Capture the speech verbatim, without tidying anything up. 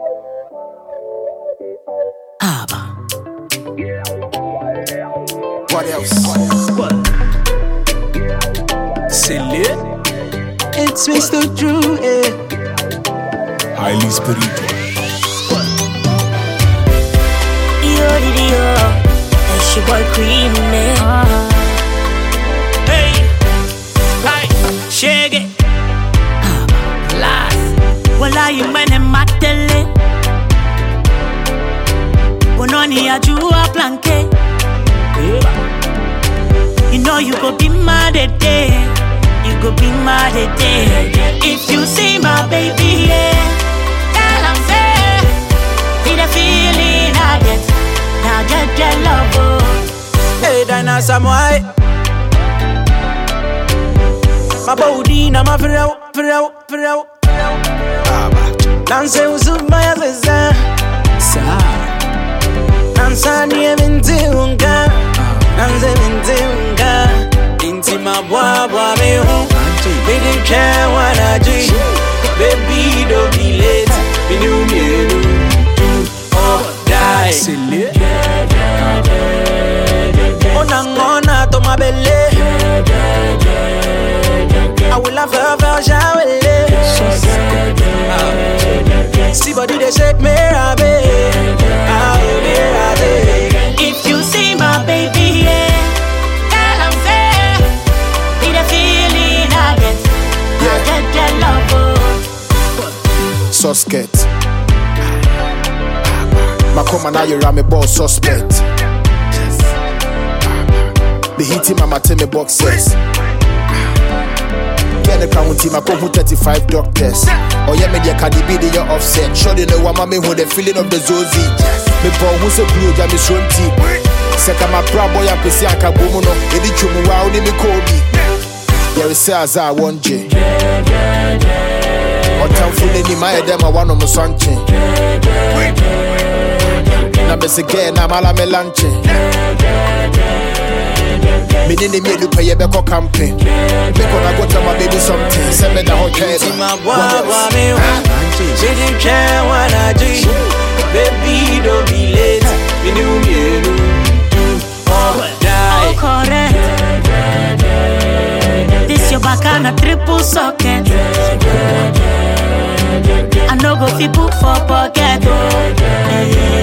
Aba. What else? What? Silly. It's Mister Drew, eh? Highly spiritual. Yo, yo, it's your boy Cream, eh? Uh-huh. Hey, hey, shake it. Last. Well, I am when I'm at the lane. When only I do a planke. You know you go be mad at day. You go be mad at day. If you see my baby, yeah, tell I'm fair. See the feeling I get. Now get that love, oh. Hey, Dana Samoy. My body, na my fro, fro, fro. Dance with my sister. Dance near Mintunga. Dance Mintunga. Into my boy, me home. We didn't care what I do. Baby, don't be late. We knew me, do or die. Silly. Ona ngona to my belly. I will have her for shower. See body they shake me, rabe. If you see my baby, yeah, tell I'm fair. See the feeling I get. I get that love, oh. Suspect. Makoma na you ram me ball suspect. Be hitting mama tell me boxes. Get the crown team, I come with thirty-five doctors. Oh yeah, me the Cardi B, the your offset. Sure they know what me who the feeling of the Zozi. Me born who's a blue, jam is runty. Seka my bra boy, I'm pissy, I can't boom no. Edi chumu wa, oni me Kobe. Yeah, we say as I one J. Or town full any my head, them I want on my sunchen. Na me se get, na mala me lunchen. Me need me to pay a back or camping. Me gonna go tell my baby something. Send me the hotel. See my boy, me home. We didn't care what I do. Baby, don't be late. We knew me, do or die. Oh, correct. This your back on a triple socket. I no go fi put for pocket.